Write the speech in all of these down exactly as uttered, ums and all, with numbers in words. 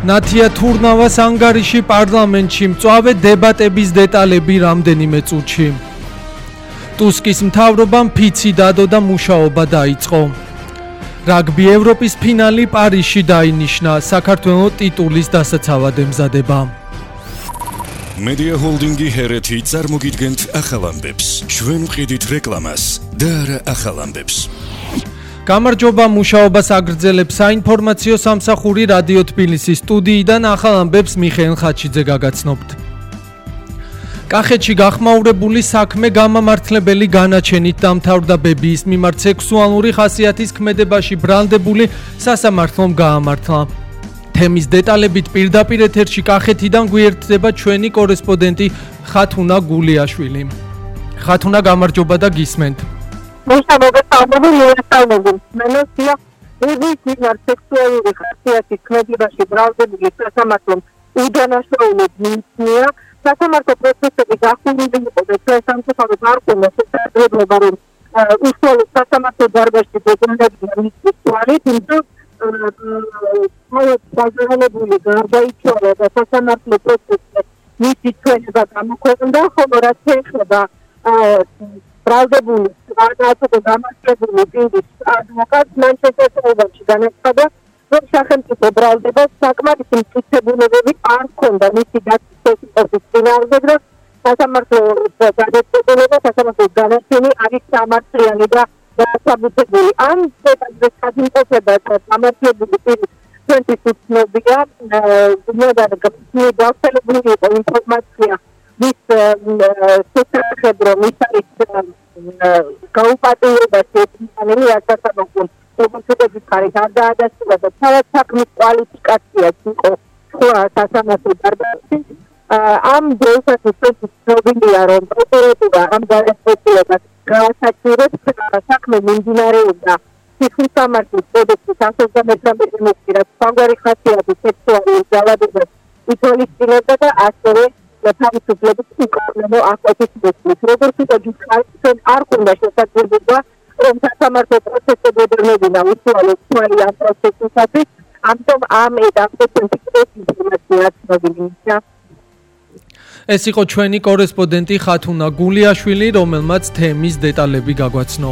ნათია თურნავას ანგარიში პარლამენტში მწვავე დებატების დეტალები რამდენიმე წუთში. ტუსკის მთავრობამ ფიცი დადო და მუშაობა დაიწყო. რაგბი ევროპის ფინალი პარიზში დაინიშნა, საქართველოს ტიტულის დასაცავად ემზადება. Media Holdingi ჰერეთი წარმოგიდგენთ ახალ ამბებს. ჩვენ ვყიდით რეკლამას და არა ახალ ამბებს. გამარჯობა, მუშაობას აგრძელებს საინფორმაციო სამსახური რადიო თბილისის სტუდიიდან ახალ ამბებს მიხეილ ხაჩიძე გაგაცნობთ. კახეთში გახმაურებული საქმე გამამართლებელი განაჩენით დამთავრდა ბებიის მიმართ სექსუალური ხასიათის ქმედებაში ბრალდებული სასამართლომ გაამართლა. თემის დეტალებით პირდაპირ ეთერში კახეთიდან გვიერთდება ჩვენი კორესპონდენტი ხათუნა გულიაშვილი. ხათუნა, გამარჯობა და გისმენთ. მოსამოგესალმები მოესალმები. მენოსია ბებიის მიმართ სექსუალური ხასიათის ქმედებაში ბრალდებული სასამართლომ უდანაშაულოდ მიიწვია. სასამართლო პროცესები გახურული იყო და ჩვენ სამწუხაროდ არ გვქონდა შესაძლებლობა რომ უშუალოდ სასამართლო დარბაზში დაგვიანებია მისი თვალით, თუმცა საზრუნავებული გარდაიცვალა და სასამართლო პროცესში მისი ჩვენება გამოქვეყნდა, ხოლო რაც ეხება ბრალდებული და დამარცხებული პირის ადვოკატს, მან შესაძლებლობაში განაცხადა, რომ სახელმწიფო ბრალდებას საკმარისი მტკიცებულებები არ ჰქონდა მისი დაწესების წინააღმდეგ და სასამართლო გადაწყვეტილება სასამართლოს განაჩენი არის სამართლიანი და დასაბუთებული. ამ ზედაპირ გადმყოფება სამართლიანი პირის ჩვენთვის უცნობია, ზოგადად გავრცელებული იყო ინფორმაცია ვის შესახებ რომ ის არის გაუპატიურებაში ეწინააღმდეგი სასამართლომ პროცედურების ხარით არ დაადასტურა და თავად საქმის კვალიფიკაციაც იყო სხვა სასამართლო დარბაზში. ამ დროისათვის ცნობილია რომ პროკურატურა ამ გადაწყვეტილებას გაასაჩივრებს, საქმე მიმდინარეობდა ციხის სამართლის კოდექსის ათორმეტ ნოմբრი, რაც სხვაგვარი ხასიათის სექსუალური ძალადობას ითვალისწინებდა და ასევე თავისუფლების უკანონო აქტის მოსმის. როგორც ვთქვი, ჩვენ არ გვქონდა შესაძლებლობა რომ სასამართლო პროცესები ედრმებინა უშუალოდ თვალი ამ პროცესისათვის, ამიტომ ამ ეტაპზე ეს ინფორმაცია ცნობილია. ეს იყო ჩვენი კორესპონდენტი ხათუნა გულიაშვილი, რომელმაც თემის დეტალები გაგვაცნო.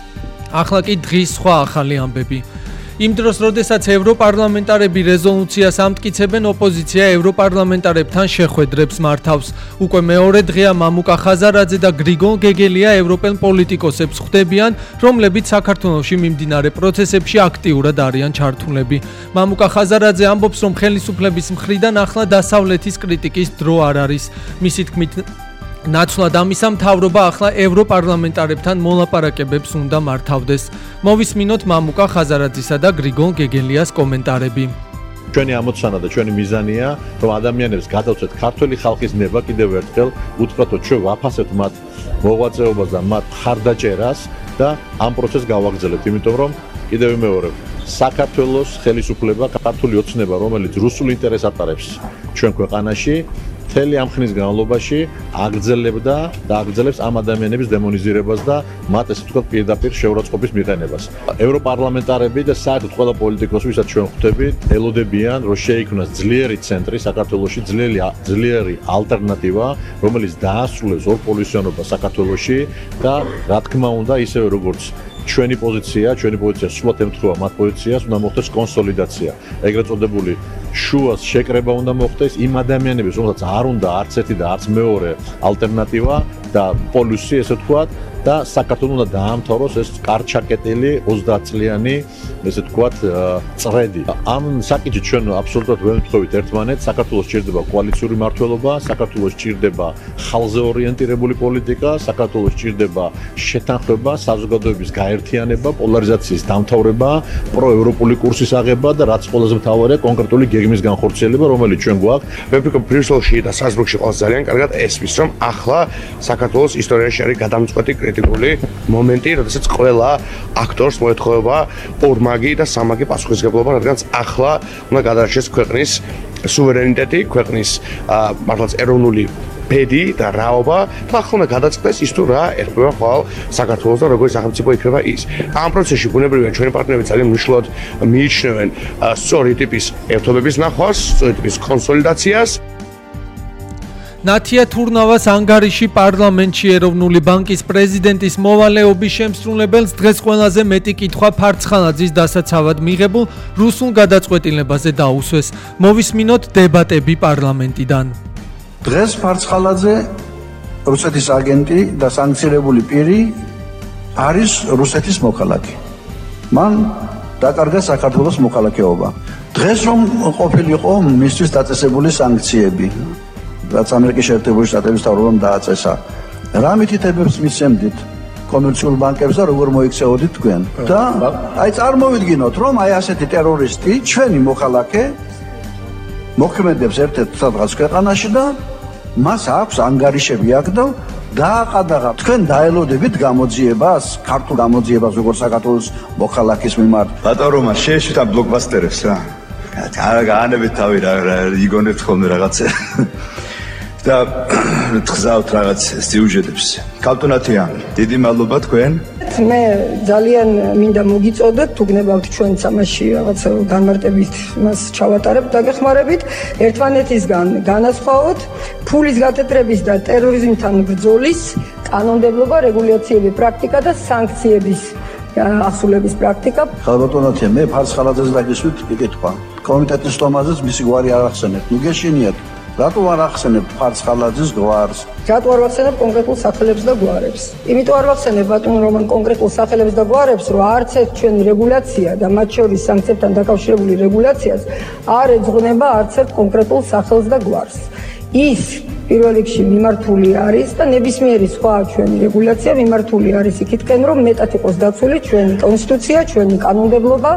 ახლა კი დღის სხვა ახალი ამბები. იმ დროს, როდესაც ევროპარლამენტარები რეზოლუციას ამტკიცებენ, ოპოზიცია ევროპარლამენტარებთან შეხვედრებს მართავს. უკვე მეორე დღეა მამუკა ხაზარაძე და გრიგოლ გეგელია ევროპელ პოლიტიკოსებს ხვდებიან, რომლებიც საქართველოში მიმდინარე პროცესებში აქტიურად არიან ჩართულები. მამუკა ხაზარაძე ამბობს, რომ ხელისუფლების მხრიდან ახლა დასავლეთის კრიტიკის დრო არ არის. მისი თქმით, ნაცვლად ამისა მთავრობა ახლა ევროპარლამენტარებთან მოლაპარაკებებს უნდა მართავდეს. მოვისმინოთ მამუკა ხაზარაძისა და გრიგოლ გეგელიას კომენტარები. ჩვენი ამოცანა და ჩვენი მიზანია, რომ ადამიანებს გადავწყვეტ ქართული ხალხის ნება კიდევ ერთხელ უთხრათ, რომ ჩვენ ვაფასებთ მათ მოღვაწეობას და მათ ხარდაჭერას და ამ პროცესს გავაგრძელებთ, იმიტომ რომ კიდევ ვიმეორებ, საქართველოს ხელისუფლება, ქართული ოცნება, რომელიც რუსულ ინტერესს ატარებს ჩვენ ქვეყანაში, მთელი ამ ხნის განმავლობაში აგრძელებდა და აგრძელებს ამ ადამიანების დემონიზირებას და მათ ესე ვთქვათ პირდაპირ შეურაცხყოფის მიყენებას. ევროპარლამენტარები და საერთოდ ყველა პოლიტიკოსი, ვისაც ჩვენ ხვდებით, ელოდებიან, რომ შეიქმნას ძლიერი ცენტრი საქართველოში, ძლიერი ძლიერი ალტერნატივა, რომელიც დაასრულებს ორპოლისიანობას საქართველოში და რა თქმა უნდა, ისევე როგორც ჩვენი პოზიცია, ჩვენი პოზიცია სულად ემთხვევა მათ პოზიციას, უნდა მოხდეს კონსოლიდაცია. ეგრეთ წოდებული შუას შეკრება უნდა მოხდეს იმ ადამიანების, რომელსაც არ უნდა არც ერთი და არც მეორე ალტერნატივა და პოლუსი, ესე ვთქვათ, და საქართველოს უნდა დაამთავროს ეს კარჩაკეტილი ოცდაათ წლიანი, ესე ვთქვათ, წრედი. ამ საკითხით ჩვენ აბსოლუტურად ვემთხვევით ერთმანეთს, საქართველოს სჭირდება კოალიციური მმართველობა, საქართველოს სჭირდება ხალხზე ორიენტირებული პოლიტიკა, საქართველოს სჭირდება შეთანხმება, საზოგადოების გაერთიანება, პოლარიზაციის დამთავრება, პროევროპული კურსის აღება და რაც ყველაზე მთავარია, კონკრეტული გეგმის განხორციელება, რომელიც ჩვენ გვაქვს. მე ვფიქრობ, ბრიუსელში და საზრუხში ყველას ძალიან კარგად ესმის, რომ ახლა საქართველოს ისტორიაში არის გადამწყვეტი კრიტიკული მომენტი, როდესაც ყველა აქტორს მოეთხოვება ორმაგი და სამაგი პასუხისმგებლობა, რადგან ახლა უნდა გადაარჩეს ქვეყნის სუვერენიტეტი, ქვეყნის მართლაც ეროვნული ბედი და რაობა ახლა გადაწყდეს ის თუ რა ერკვევა ხვალ საქართველოს და როგორი სახელმწიფო იქნება ის. ამ პროცესში ბუნებრივია ჩვენი პარტნიორები ძალიან მნიშვნელოვნად მიიჩნევენ სწორი ტიპის ერთობების ნახვას, სწორი ტიპის კონსოლიდაციას. ნათია თურნავას ანგარიში პარლამენტში ეროვნული ბანკის პრეზიდენტის მოვალეობის შემსრულებელს დღეს ყველაზე მეტი კითხვა ფარცხალაძის დასაცავად მიღებულ რუსულ გადაწყვეტილებაზე დაუსვეს. მოვისმინოთ დებატები პარლამენტიდან. დღეს ფარცხალაძე რუსეთის აგენტი და სანქცირებული პირი არის რუსეთის მოქალაქე. მან დაკარგა საქართველოს მოქალაქეობა. დღეს რომ ყოფილიყო მისთვის დაწესებული სანქციები, რაც ამერიკის შეერთებული შტატების მთავრობამ დააწესა, რა მითითებებს მისცემდით კომერციულ ბანკებს და როგორ მოიქცეოდით თქვენ? და აი წარმოვიდგინოთ, რომ აი ასეთი ტერორისტი ჩვენი მოქალაქე მოქმედებს ერთ-ერთ სადღაც ქვეყანაში და მას აქვს ანგარიშები აქ და დააყადაღა. თქვენ დაელოდებით გამოძიებას, ქართულ გამოძიებას როგორც საქართველოს მოქალაქის მიმართ. ბატონო, შეეშვით ამ ბლოკბასტერებს რა. არა გაანებით თავი რა იგონებთ ხოლმე რაღაცა. და თხზავთ რაღაც სიუჟეტებს. კალტუნათია, დიდი მადლობა თქვენ. მე ძალიან მინდა მოგიწოდოთ, თუ გნებავთ ჩვენ სამაში რაღაც განმარტებით მას ჩავატარებთ, დაგეხმარებით, ერთმანეთისგან განასხვაოთ ფულის გატეტრების და ტერორიზმთან ბრძოლის კანონმდებლობა, რეგულაციები, პრაქტიკა და სანქციების ასრულების პრაქტიკა. ხალბატონათია, მე ფარცხალაძეს დაგისვით იკითხვა. კომიტეტის სტომაზეც მისი გვარი არ ახსენებთ. ნუ გეშინიათ. რატო არ ახსენებ ფარცხალაძის გვარს? რატო არ ახსენებ კონკრეტულ სახელებს და გვარებს? იმიტომ არ ახსენებ ბატონო რომან კონკრეტულ სახელებს და გვარებს, რომ არც ერთ ჩვენი რეგულაცია და მათ შორის სანქციებთან დაკავშირებული რეგულაციას არ ეძღვნება არც ერთ კონკრეტულ სახელს და გვარს. ის პირველ რიგში მიმართული არის და ნებისმიერი სხვა ჩვენი რეგულაცია მიმართული არის იქითკენ, რომ მეტად იყოს დაცული ჩვენი კონსტიტუცია, ჩვენი კანონმდებლობა.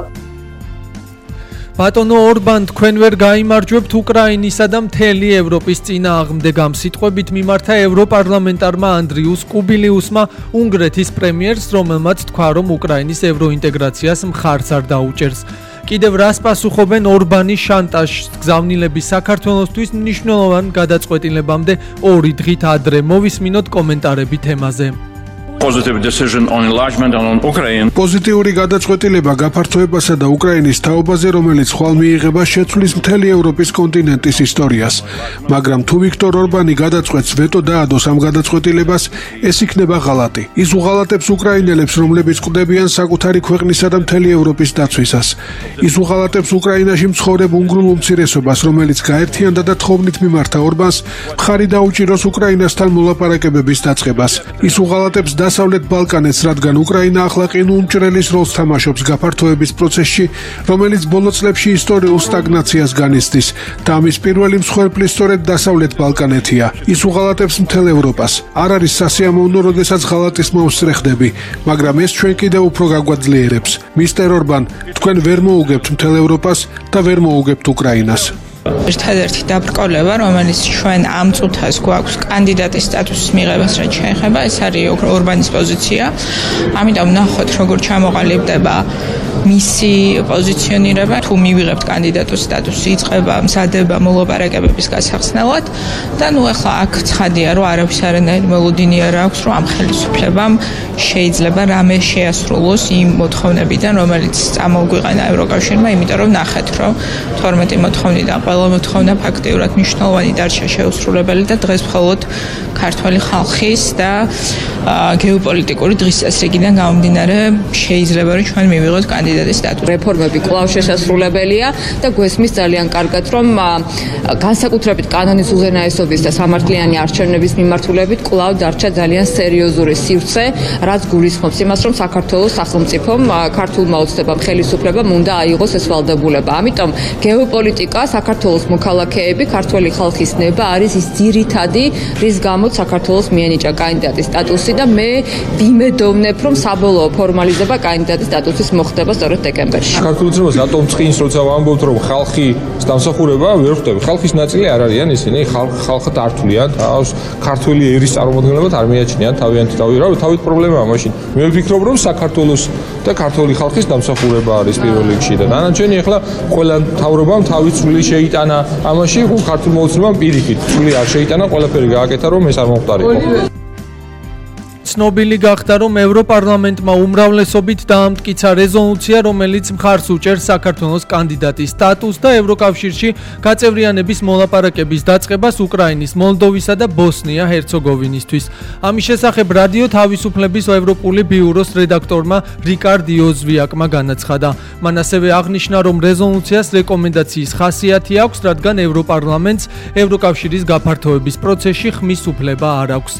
ბატონო ორბან, თქვენ ვერ გაიმარჯვებთ უკრაინისა და მთელი ევროპის წინააღმდეგ. ამ სიტყვებით მიმართა ევროპარლამენტარმა ანდრიუს კუბილიუსმა უნგრეთის პრემიერს, რომელმაც თქვა, რომ უკრაინის ევროინტეგრაციას მხარს არ დაუჭერს. კიდევ რას პასუხობენ ორბანის შანტაჟს გზავნილების საქართველოსთვის მნიშვნელოვან გადაწყვეტილებამდე ორი დღით ადრე? მოვისმინოთ კომენტარები თემაზე. Positive decision on enlargement on Ukraine. Პოზიტიური გადაწყვეტილება გაფართოებასა და უკრაინის თაობაზე, რომელიც ხვალ მიიღება, შეცვლის მთელი ევროპის კონტინენტის ისტორიას. მაგრამ თუ ვიქტორ ორბანი გადაწყვეტს ვეტო დაადოს ამ გადაწყვეტილებას, ეს იქნება ღალატი. ის უღალატებს უკრაინელებს, რომლებიც ყვდებიან საკუთარი ქვეყნისა და მთელი ევროპის დაცვისას. ის უღალატებს უკრაინაში მცხოვრებ უნგრულ უმცირესობას, რომელიც გაერთიანდა და თხოვნით მიმართა ორბანს, მხარი დაუჭიროს უკრაინასთან მოლაპარაკებების დაწყებას. ის უღალატებს დასავლეთ ბალკანეთს, რადგან უკრაინა ახლა ყინულ მჭრელის როლს თამაშობს გაფართოების პროცესში, რომელიც ბოლო წლებში ისტორიულ სტაგნაციას განიცდის და ამის პირველი მსხვერპლი სწორედ დასავლეთ ბალკანეთია. ის უღალატებს მთელ ევროპას. არ არის სასიამოვნო, როდესაც ღალატის მოსწრე ხდები, მაგრამ ეს ჩვენ კიდევ უფრო გაგვაძლიერებს. მისტერ ორბან, თქვენ ვერ მოუგებთ მთელ ევროპას და ვერ მოუგებთ უკრაინას. ერთადერთი დაბრკოლება, რომელიც ჩვენ ამ წუთას გვაქვს კანდიდატის სტატუსის მიღებას რაც შეეხება, ეს არის ორბანის პოზიცია. ამიტომ ნახოთ, როგორ ჩამოყალიბდება მისი პოზიციონირება. თუ მივიღებთ კანდიდატის სტატუსი, იწყება მზადება მოლაპარაკებების გასახსნელად და ნუ ახლა აქ ცხადია, რომ არავის არანაირი მოლოდინი არ აქვს, რომ ამ ხელისუფლებამ შეიძლება რამე შეასრულოს იმ მოთხოვნებიდან, რომელიც წამოგვიყენა ევროკავშირმა, იმიტომ რომ ნახეთ, რომ თორმეტი მოთხოვნიდან ყველა მოთხოვნა ფაქტიურად მნიშვნელოვანი დარჩა შეუსრულებელი და დღეს მხოლოდ ქართველი ხალხის და გეოპოლიტიკური დღის წესრიგიდან გამომდინარე შეიძლება რომ ჩვენ მივიღოთ კანდიდატის სტატუსი. რეფორმები კვლავ შესაძლებელია და გვესმის ძალიან კარგად, რომ განსაკუთრებით კანონის უზენაესობის და სამართლიანი არჩევნების მიმართულებით კვლავ დარჩა ძალიან სერიოზული სივრცე, რაც გულისხმობს იმას, რომ საქართველოს სახელმწიფომ, ქართულმა ოცნებამ, ხელისუფლებამ უნდა აიღოს ეს ვალდებულება. ამიტომ გეოპოლიტიკა, საქართველოს მოქალაქეები, ქართველი ხალხის ნება არის ის ძირითადი, რის გამოც საქართველოს მიენიჭა კანდიდატის სტატუსი და მე ვიმედოვნებ, რომ საბოლოო ფორმალიზება კანდიდატის სტატუსის მოხდება სწორედ დეკემბერში. ქართულ უცნაურს რატომ წინს როცა ვამბობთ რომ ხალხის დამსახურება ვერ ხვდები. ხალხის ნაწილი არ არიან ისინი, ხალხად ართულიან, თავს ქართული ერის წარმომადგენლობად არ მიაჩნიან თავიანთი თავი. რა თავით პრობლემაა მაშინ. მე ვფიქრობ რომ საქართველოს და ქართული ხალხის დამსახურება არის პირველ რიგში და დანარჩენი ახლა ყველა მთავრობამ თავის წვლილი შეიტანა ამაში, ქართულ მოცემამ პირიქით წვლილი არ შეიტანა, ყველაფერი გააკეთა რომ ეს არ მომხდარიყო. ცნობილი გახდა, რომ ევროპარლამენტმა უმრავლესობით დაამტკიცა რეზოლუცია, რომელიც მხარს უჭერს საქართველოს კანდიდატის სტატუსს და ევროკავშირში გაწევრიანების მოლაპარაკების დაწყებას უკრაინის, მოლდოვისა და ბოსნია-ჰერცეგოვინისთვის. ამის შესახებ რადიო თავისუფლების ევროპული ბიუროს რედაქტორმა რიკარდ იოზვიაკმა განაცხადა. მან ასევე აღნიშნა, რომ რეზოლუციას რეკომენდაციის ხასიათი აქვს, რადგან ევროპარლამენტს ევროკავშირის გაფართოების პროცესში ხმის უფლება არ აქვს.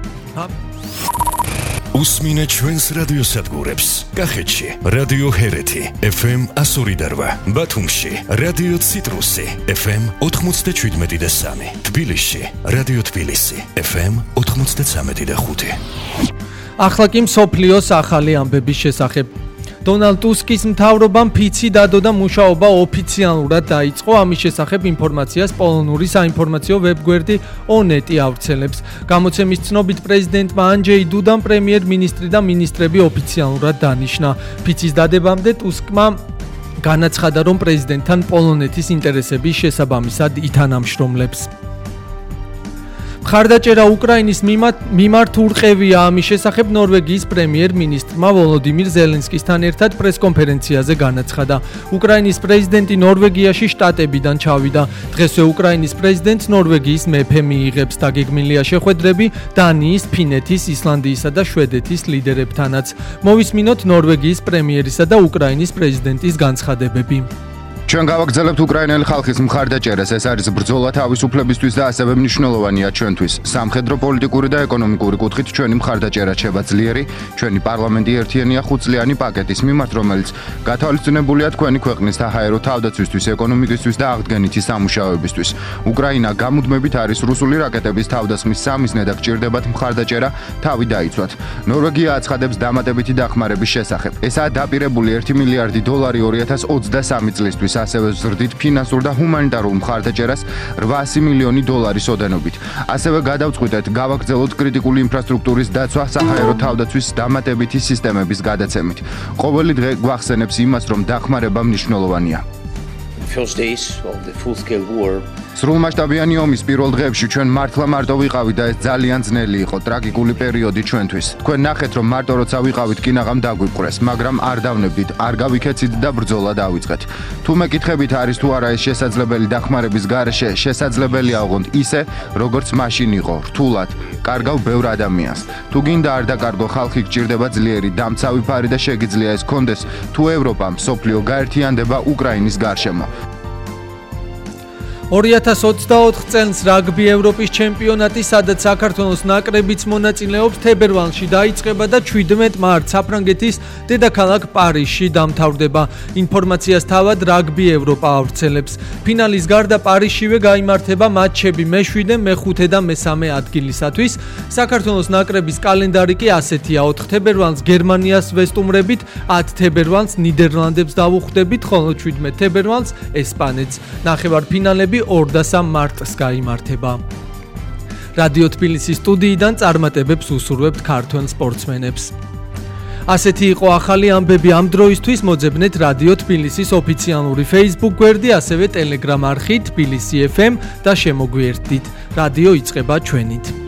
უსმინე ჩვენს რადიოსადგურებს. კახეთში რადიო ჰერეთი ეფ ემ one oh eight, ბათუმში რადიო ციტრუსი ეფ ემ ninety-seven და three, თბილისში რადიო თბილისი ეფ ემ ninety-three და five. ახლა კი მსოფლიოს ახალი ამბების შესახებ. დონალდ ტუსკის მთავრობამ ფიცი დადო და მუშაობა ოფიციალურად დაიწყო. ამის შესახებ ინფორმაციას პოლონური საინფორმაციო ვებგვერდი ონეტი ავრცელებს. გამოცემის ცნობით პრეზიდენტმა ანჯეი დუდამ პრემიერ-მინისტრი და მინისტრები ოფიციალურად დანიშნა. ფიცის დადებამდე ტუსკმა განაცხადა, რომ პრეზიდენტთან პოლონეთის ინტერესების შესაბამისად ითანამშრომლებს. მხარდაჭერა უკრაინის მიმართ ურყევია. ამის შესახებ ნორვეგიის პრემიერ-მინისტრმა ვოლოდიმირ ზელენსკისთან ერთად პრესკონფერენციაზე განაცხადა. უკრაინის პრეზიდენტი ნორვეგიაში შტატებიდან ჩავიდა. დღესვე უკრაინის პრეზიდენტს ნორვეგიის მეფე მიიღებს. დაგეგმილია შეხვედრები დანიის, ფინეთის, ისლანდიისა და შვედეთის ლიდერებთანაც. მოვისმინოთ ნორვეგიის პრემიერისა და უკრაინის პრეზიდენტის განცხადებები. ჩვენ გავაგრძელებთ უკრაინელი ხალხის მხარდაჭერას. ეს არის ბრძოლა თავისუფლებისთვის და ასევე მნიშვნელოვანია ჩვენთვის. სამხედრო, პოლიტიკური და ეკონომიკური კუთხით ჩვენი მხარდაჭერა შევა ძლიერი. ჩვენი პარლამენტი ერთიანია ხუთწლიანი პაკეტის მიმართ, რომელიც გათვალისწინებულია თქვენი ქვეყნის საჰაერო თავდაცვისთვის, ეკონომიკისთვის და აღდგენითი სამუშაოებისთვის. უკრაინა გამუდმებით არის რუსული რაკეტების თავდასხმის სამიზნე და გჭირდებათ მხარდაჭერა თავი დაიცვათ. ნორვეგია აცხადებს დამატებითი დახმარების შესახებ. ესაა დაპირებული ერთი მილიარდი დოლარი two thousand twenty-three წლისთვის. ასევე ზრდით ფინანსურ და ჰუმანიტარულ მხარდაჭერას eight hundred მილიონი დოლარის ოდენობით. ასევე გადავწყვიტეთ გავაგრძელოთ კრიტიკული ინფრასტრუქტურის დაცვა საჰაერო თავდაცვის დამატებითი სისტემების გადაცემით. ყოველი დღე გვახსენებს იმას, რომ დახმარება მნიშვნელოვანია. First days of the full scale war სრულმასშტაბიანი ომის პირველ დღეებში ჩვენ მართლა მარტო ვიყავით და ეს ძალიან ძნელი იყო, ტრაგიკული პერიოდი ჩვენთვის. თქვენ ნახეთ, რომ მარტო როცა ვიყავით, კინაღამ დაგვიპყრეს, მაგრამ არ დავნებდით, არ გავიქეცით და ბრძოლა დავიწყეთ. თუ მეკითხებით არის თუ არა ეს შესაძლებელი დახმარების გარეშე, შესაძლებელია ოღონდ ისე, როგორც მაშინ იყო, რთულად, კარგავ ბევრ ადამიანს. თუ გინდა არ დაკარგო ხალხი, გჭირდება ძლიერი დამცავი ფარი და შეგიძლია ეს კონდეს, თუ ევროპა, მსოფლიო გაერთიანდება უკრაინის გარშემო. two thousand twenty-four წელს რაგბი ევროპის ჩემპიონატი, სადაც საქართველოს ნაკრებიც მონაწილეობს, თებერვალში დაიწყება და seventeen მარტს საფრანგეთის დედაქალაქ პარიზში დამთავრდება. ინფორმაციას თავად რაგბი ევროპა ავრცელებს. ფინალის გარდა პარიზშივე გაიმართება მატჩები მე-seven, მე-five და მე-three ადგილისათვის. საქართველოს ნაკრების კალენდარი კი ასეთია: four თებერვალს გერმანიას ვესტუმრებით, ten თებერვალს ნიდერლანდებს დავუხვდებით, ხოლო seventeen თებერვალს ესპანეთს. ნახევარფინალები two და three მარტს გაიმართება. რადიო თბილისის სტუდიიდან წარმატებებს უსურვებთ ქართველ სპორტსმენებს. ასეთი იყო ახალი ამბები ამ დროისთვის. მოძებნეთ რადიო თბილისის ოფიციალური Facebook გვერდი, ასევე Telegram არხი თბილისი ეფ ემ და შემოგვიერთდით. რადიო იწყება ჩვენით.